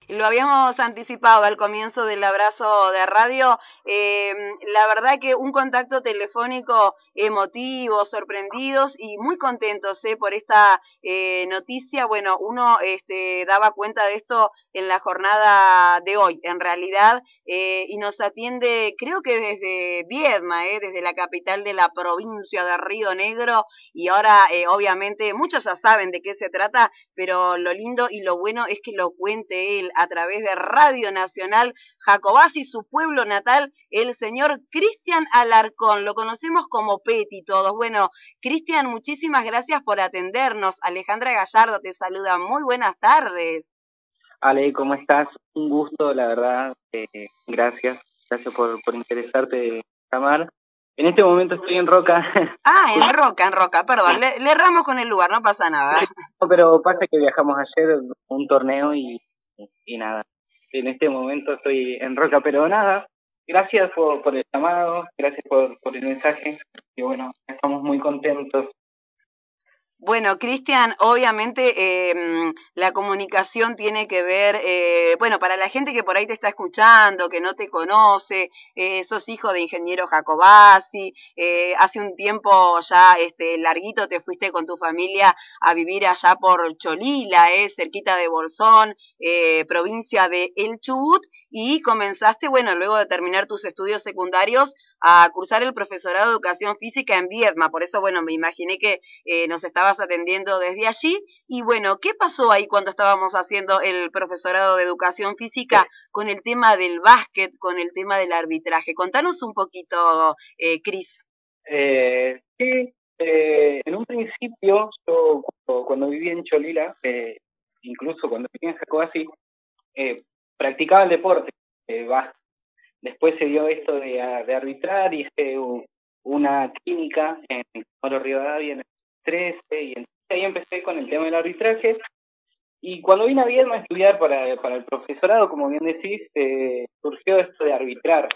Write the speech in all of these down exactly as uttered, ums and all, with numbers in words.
Lo habíamos anticipado al comienzo del abrazo de radio. Eh, la verdad que un contacto telefónico emotivo, sorprendidos y muy contentos eh, por esta eh, noticia. Bueno, uno este, daba cuenta de esto en la jornada de hoy, en realidad, eh, y nos atiende, creo que desde Viedma, eh, desde la capital de la provincia de Río Negro, y ahora, eh, obviamente, muchos ya saben de qué se trata, pero lo lindo y lo bueno es que lo cuente él a través de Radio Nacional Jacobasi, su pueblo natal, el señor Cristian Alarcón. Lo conocemos como Peti todos. Bueno, Cristian, muchísimas gracias por atendernos. Alejandra Gallardo te saluda. Muy buenas tardes. Ale, ¿cómo estás? Un gusto, la verdad. Eh, gracias. Gracias por, por interesarte en llamar. En este momento estoy en Roca. Ah, en Roca, en Roca, perdón. Le, le erramos con el lugar, no pasa nada. No, pero pasa que viajamos ayer a un torneo y, y nada. En este momento estoy en Roca, pero nada. Gracias por, por el llamado, gracias por, por el mensaje. Y bueno, estamos muy contentos. Bueno, Cristian, obviamente eh, la comunicación tiene que ver, eh, bueno, para la gente que por ahí te está escuchando, que no te conoce, eh, sos hijo de ingeniero Jacobasi, eh, hace un tiempo ya este, larguito te fuiste con tu familia a vivir allá por Cholila, eh, cerquita de Bolsón, eh, provincia de El Chubut, y comenzaste, bueno, luego de terminar tus estudios secundarios, a cursar el profesorado de educación física en Viedma. Por eso, bueno, me imaginé que eh, nos estabas atendiendo desde allí. Y bueno, ¿qué pasó ahí cuando estábamos haciendo el profesorado de educación física con el tema del básquet, con el tema del arbitraje? Contanos un poquito, eh, Cris. Eh, sí, eh, en un principio, yo cuando, cuando viví en Cholila, eh, incluso cuando viví en Jacobasi, eh, practicaba el deporte, eh, básquet. Después se dio esto de, de arbitrar y hice una clínica en Comodoro Rivadavia en el trece, y entonces ahí empecé con el tema del arbitraje. Y cuando vine a Viedma a estudiar para, para el profesorado, como bien decís, eh, surgió esto de arbitrar,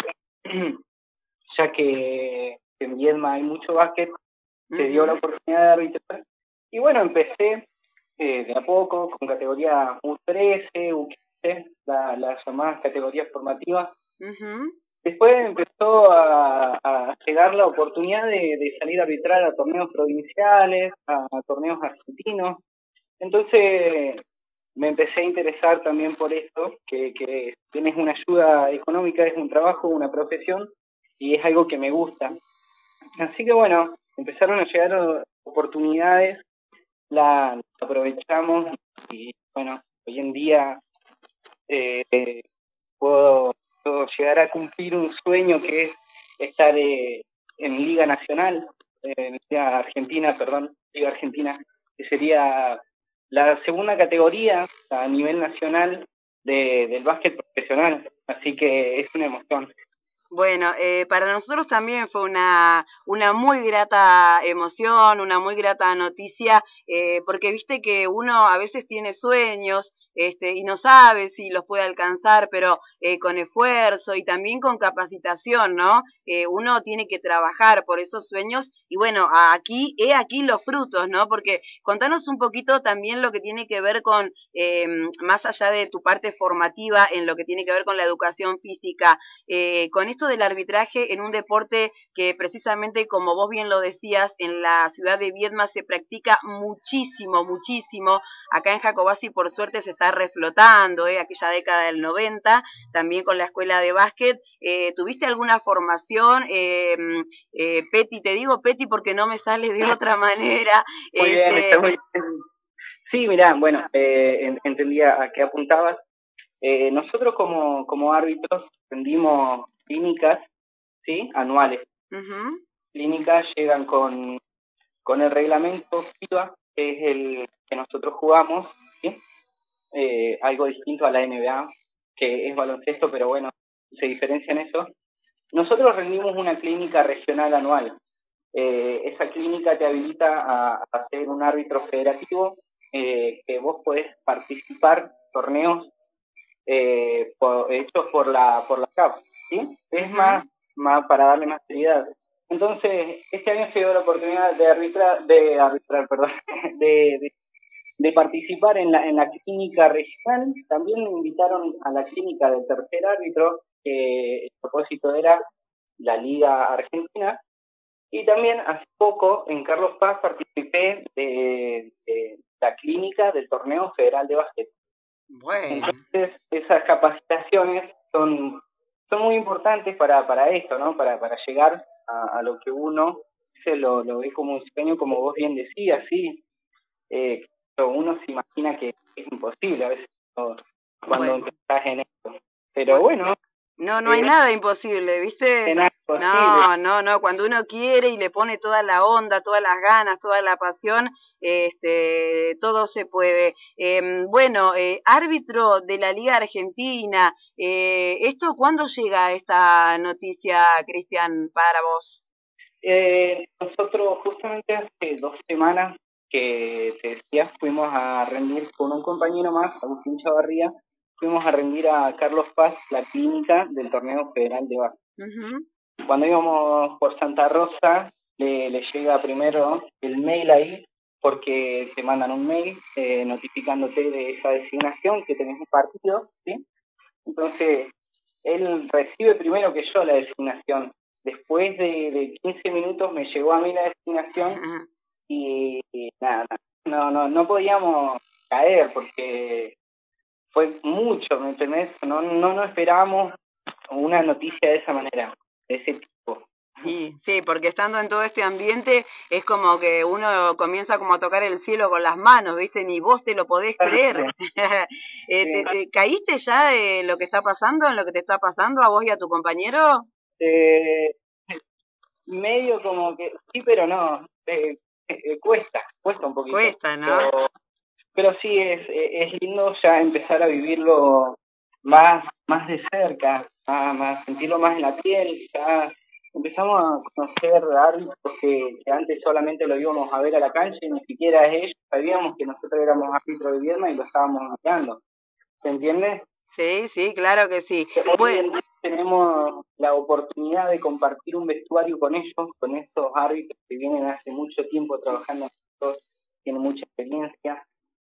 ya que en Viedma hay mucho básquet, uh-huh. Se dio la oportunidad de arbitrar. Y bueno, empecé eh, de a poco con categoría U trece, U quince, la, las llamadas categorías formativas. Uh-huh. Después empezó a, a llegar la oportunidad de, de salir a arbitrar a torneos provinciales, a, a torneos argentinos. Entonces me empecé a interesar también por esto, que, que tienes una ayuda económica, es un trabajo, una profesión, y es algo que me gusta. Así que bueno, empezaron a llegar oportunidades, las la aprovechamos, y bueno, hoy en día eh, puedo llegar a cumplir un sueño, que es estar eh, en Liga Nacional, eh, en Liga Argentina, perdón, Liga Argentina, que sería la segunda categoría a nivel nacional de, del básquet profesional, así que es una emoción. Bueno, eh, para nosotros también fue una, una muy grata emoción, una muy grata noticia, eh, porque viste que uno a veces tiene sueños este, y no sabe si los puede alcanzar, pero eh, con esfuerzo y también con capacitación, ¿no? Eh, uno tiene que trabajar por esos sueños y bueno, aquí, he aquí los frutos, ¿no? Porque contanos un poquito también lo que tiene que ver con, eh, más allá de tu parte formativa, en lo que tiene que ver con la educación física, eh, con esto del arbitraje en un deporte que precisamente, como vos bien lo decías, en la ciudad de Viedma se practica muchísimo, muchísimo. Acá en Jacobasi, por suerte, se está reflotando, ¿eh? Aquella década del noventa, también con la escuela de básquet. Eh, ¿Tuviste alguna formación? Eh, eh, Peti, te digo Peti porque no me sale de otra manera. Muy este... bien, está muy bien. Sí, mirá, bueno, eh, entendía a qué apuntabas. Eh, nosotros como, como árbitros rendimos clínicas, ¿sí? Anuales. Uh-huh. Clínicas llegan con, con el reglamento FIBA, que es el que nosotros jugamos, ¿sí? Eh, algo distinto a la N B A, que es baloncesto, pero bueno, se diferencia en eso. Nosotros rendimos una clínica regional anual. Eh, esa clínica te habilita a, a ser un árbitro federativo, eh, que vos podés participar en torneos Eh, por, hechos por la por la C A F, ¿sí? Es uh-huh. más, más para darle más seriedad. Entonces, este año se dio la oportunidad de arbitrar, de arbitrar, perdón, de, de, de participar en la, en la clínica regional. También me invitaron a la clínica del tercer árbitro, que el propósito era la Liga Argentina. Y también hace poco en Carlos Paz participé de, de la clínica del torneo federal de básquet. Bueno. Entonces esas capacitaciones son, son muy importantes para, para esto, ¿no? Para, para llegar a, a lo que uno se lo, lo ve como un sueño, como vos bien decías, sí. Eh, uno se imagina que es imposible a veces cuando Bueno. empezás en esto. Pero bueno, bueno no, no hay eh, nada imposible, ¿viste? Nada imposible. No, no, no, cuando uno quiere y le pone toda la onda, todas las ganas, toda la pasión, este, todo se puede. Eh, bueno, eh, árbitro de la Liga Argentina, eh, ¿esto cuándo llega esta noticia, Cristian, para vos? Eh, nosotros justamente hace dos semanas que te decía, fuimos a rendir con un compañero más, Agustín Chavarría, fuimos a rendir a Carlos Paz la clínica del torneo federal de básquet. Uh-huh. Cuando íbamos por Santa Rosa, le, le llega primero el mail ahí, porque te mandan un mail eh, notificándote de esa designación, que tenés un partido, ¿sí? Entonces, él recibe primero que yo la designación. Después de, de quince minutos me llegó a mí la designación y, y nada, no, no, no podíamos caer porque fue mucho, ¿me entendés? No, no nos esperábamos una noticia de esa manera, de ese tipo. Y, sí, porque estando en todo este ambiente es como que uno comienza como a tocar el cielo con las manos, ¿viste? Ni vos te lo podés creer. eh, te, te, ¿Caíste ya en lo que está pasando, en lo que te está pasando a vos y a tu compañero? Eh, medio como que sí, pero no. Eh, eh, cuesta, cuesta un poquito. Cuesta, ¿no? Pero, pero sí, es, es lindo ya empezar a vivirlo más, más de cerca, más, más sentirlo más en la piel. Ya empezamos a conocer árbitros que, que antes solamente lo íbamos a ver a la cancha y ni siquiera ellos sabíamos que nosotros éramos árbitros de Viedma y lo estábamos mirando. ¿Se entiende? Sí, sí, claro que sí. Bueno, tenemos la oportunidad de compartir un vestuario con ellos, con estos árbitros que vienen hace mucho tiempo trabajando con nosotros, tienen mucha experiencia.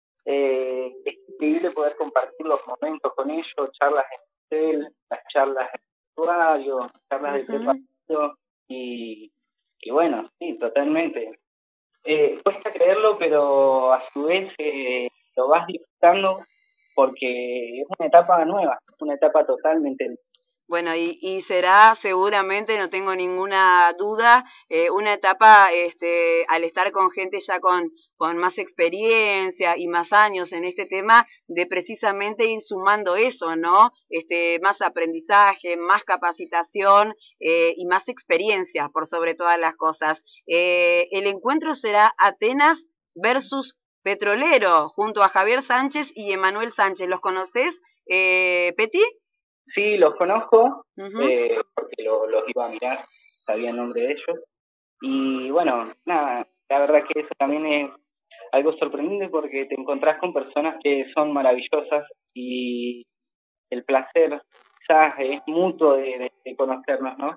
Eh, es increíble poder compartir los momentos con ellos, charlas en hotel, las charlas en vestuario, charlas uh-huh. de preparación y, y bueno, sí, totalmente. Eh, cuesta creerlo, pero a su vez eh, lo vas disfrutando porque es una etapa nueva, una etapa totalmente. Bueno, y, y será seguramente, no tengo ninguna duda, eh, una etapa este, al estar con gente ya con, con más experiencia y más años en este tema, de precisamente ir sumando eso, ¿no? Este, más aprendizaje, más capacitación eh, y más experiencia, por sobre todas las cosas. Eh, el encuentro será Atenas versus Petrolero, junto a Javier Sánchez y Emanuel Sánchez. ¿Los conoces, eh, Peti? Sí, los conozco, uh-huh. eh, porque lo, los iba a mirar, sabía el nombre de ellos. Y bueno, nada, la verdad que eso también es algo sorprendente porque te encontrás con personas que son maravillosas y el placer quizás es mutuo de, de, de conocernos, ¿no?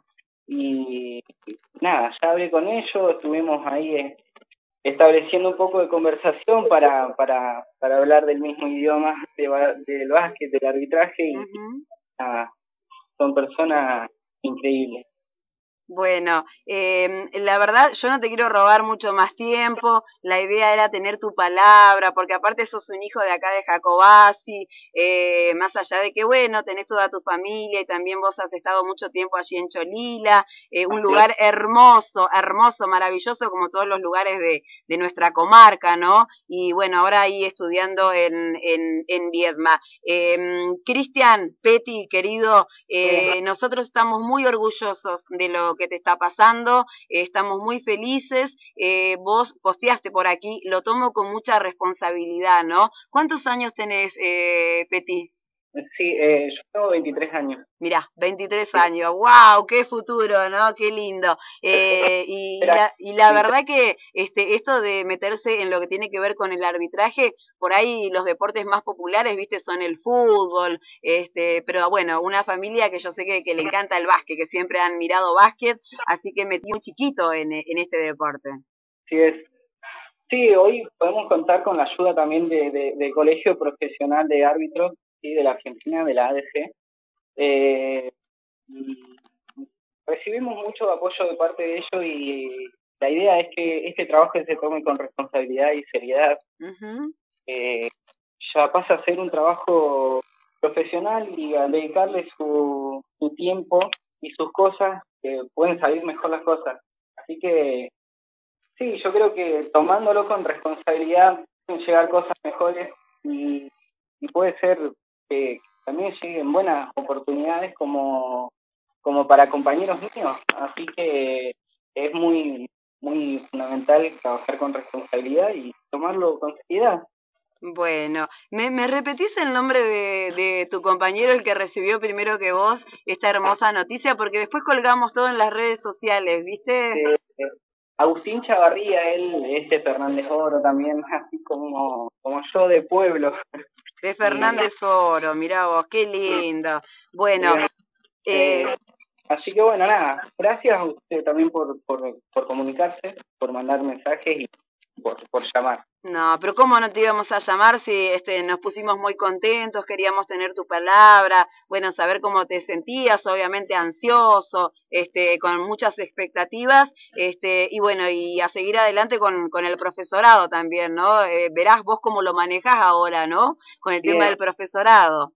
Y nada, ya hablé con ellos, estuvimos ahí eh, estableciendo un poco de conversación para, para, para hablar del mismo idioma de, del básquet, del arbitraje y uh-huh. nada, son personas increíbles. Bueno, eh, la verdad yo no te quiero robar mucho más tiempo, la idea era tener tu palabra, porque aparte sos un hijo de acá de Jacobasi, eh, más allá de que bueno, tenés toda tu familia y también vos has estado mucho tiempo allí en Cholila, eh, un lugar hermoso, hermoso, maravilloso como todos los lugares de, de nuestra comarca, ¿no? Y bueno, ahora ahí estudiando en, en, en Viedma. Eh, Cristian, Peti, querido, eh, nosotros estamos muy orgullosos de lo que te está pasando, eh, estamos muy felices, eh, vos posteaste por aquí, lo tomo con mucha responsabilidad, ¿no? ¿Cuántos años tenés, eh, Peti? Sí, eh, yo tengo veintitrés años. Mirá, veintitrés sí. años, wow, qué futuro, ¿no? Qué lindo. Eh, y, y, la, y la verdad que este, esto de meterse en lo que tiene que ver con el arbitraje, por ahí los deportes más populares, viste, son el fútbol, este, pero bueno, una familia que yo sé que, que le encanta el básquet, que siempre han mirado básquet, así que metí un chiquito en, en este deporte. Sí, es. Sí, hoy podemos contar con la ayuda también de, de, del Colegio Profesional de Árbitros, ¿sí? De la Argentina, de la A D C. Eh, y recibimos mucho apoyo de parte de ellos y la idea es que este trabajo se tome con responsabilidad y seriedad. Uh-huh. Eh, ya pasa a ser un trabajo profesional y al dedicarle su, su tiempo y sus cosas, eh, pueden salir mejor las cosas. Así que sí, yo creo que tomándolo con responsabilidad pueden llegar cosas mejores y, y puede ser que también lleguen buenas oportunidades como, como para compañeros míos. Así que es muy, muy fundamental trabajar con responsabilidad y tomarlo con seriedad. Bueno, ¿me, me repetís el nombre de, de tu compañero, el que recibió primero que vos esta hermosa noticia? Porque después colgamos todo en las redes sociales, ¿viste? Eh, eh, Agustín Chavarría, él es de Fernández Oro también, así como, como yo de pueblo. De Fernández Oro, mirá vos, qué lindo. Bueno, eh, eh, así que bueno, nada, gracias a usted también por, por, por comunicarse, por mandar mensajes y por, por llamar. No, pero ¿cómo no te íbamos a llamar si este, nos pusimos muy contentos, queríamos tener tu palabra, bueno, saber cómo te sentías, obviamente ansioso, este, con muchas expectativas, este, y bueno, y a seguir adelante con, con el profesorado también, ¿no? Eh, verás vos cómo lo manejás ahora, ¿no? Con el Bien. tema del profesorado.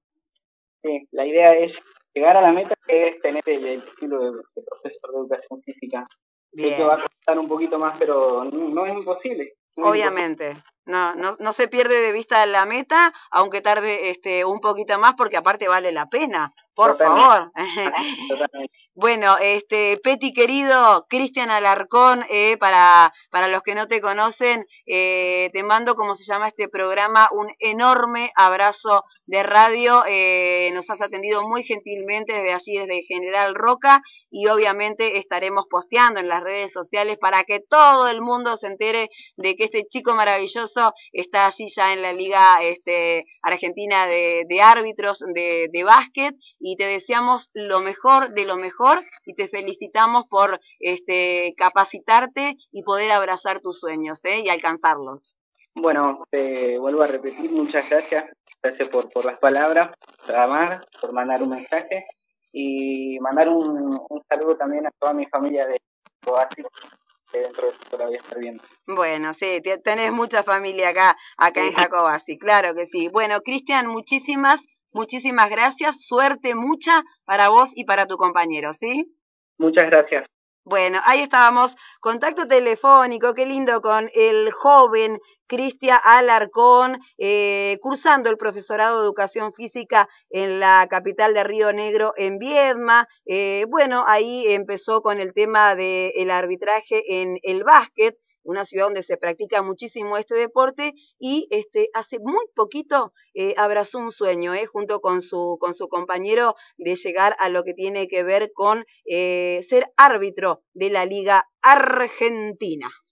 Sí, la idea es llegar a la meta, que es tener el, el título de, de profesor de educación física. Sé que va a costar un poquito más, pero no, no es imposible. No Obviamente, es imposible. no, no, no se pierde de vista la meta, aunque tarde este, un poquito más, porque aparte vale la pena, por Totalmente. favor. Totalmente. Bueno, este, Peti querido, Cristian Alarcón, eh, para, para los que no te conocen, eh, te mando, como se llama este programa, un enorme abrazo de radio. Eh, nos has atendido muy gentilmente desde allí, desde General Roca, y obviamente estaremos posteando en las redes sociales para que todo el mundo se entere de que este chico maravilloso está allí ya en la Liga este, Argentina de, de Árbitros de, de básquet, y te deseamos lo mejor de lo mejor y te felicitamos por este, capacitarte y poder abrazar tus sueños, ¿eh? Y alcanzarlos. Bueno, te vuelvo a repetir, muchas gracias, gracias por, por las palabras, por amar, por mandar un mensaje y mandar un, un saludo también a toda mi familia de Oasis, que dentro de esto la voy a estar viendo. Bueno, sí, tenés mucha familia acá, acá sí. En Jacobasi, claro que sí. Bueno, Cristian, muchísimas, muchísimas gracias, suerte mucha para vos y para tu compañero, ¿sí? Muchas gracias. Bueno, ahí estábamos, contacto telefónico, qué lindo, con el joven Cristian Alarcón, eh, cursando el profesorado de Educación Física en la capital de Río Negro, en Viedma. Eh, bueno, ahí empezó con el tema del arbitraje en el básquet, una ciudad donde se practica muchísimo este deporte, y este, hace muy poquito eh, abrazó un sueño, eh, junto con su, con su compañero, de llegar a lo que tiene que ver con eh, ser árbitro de la Liga Argentina.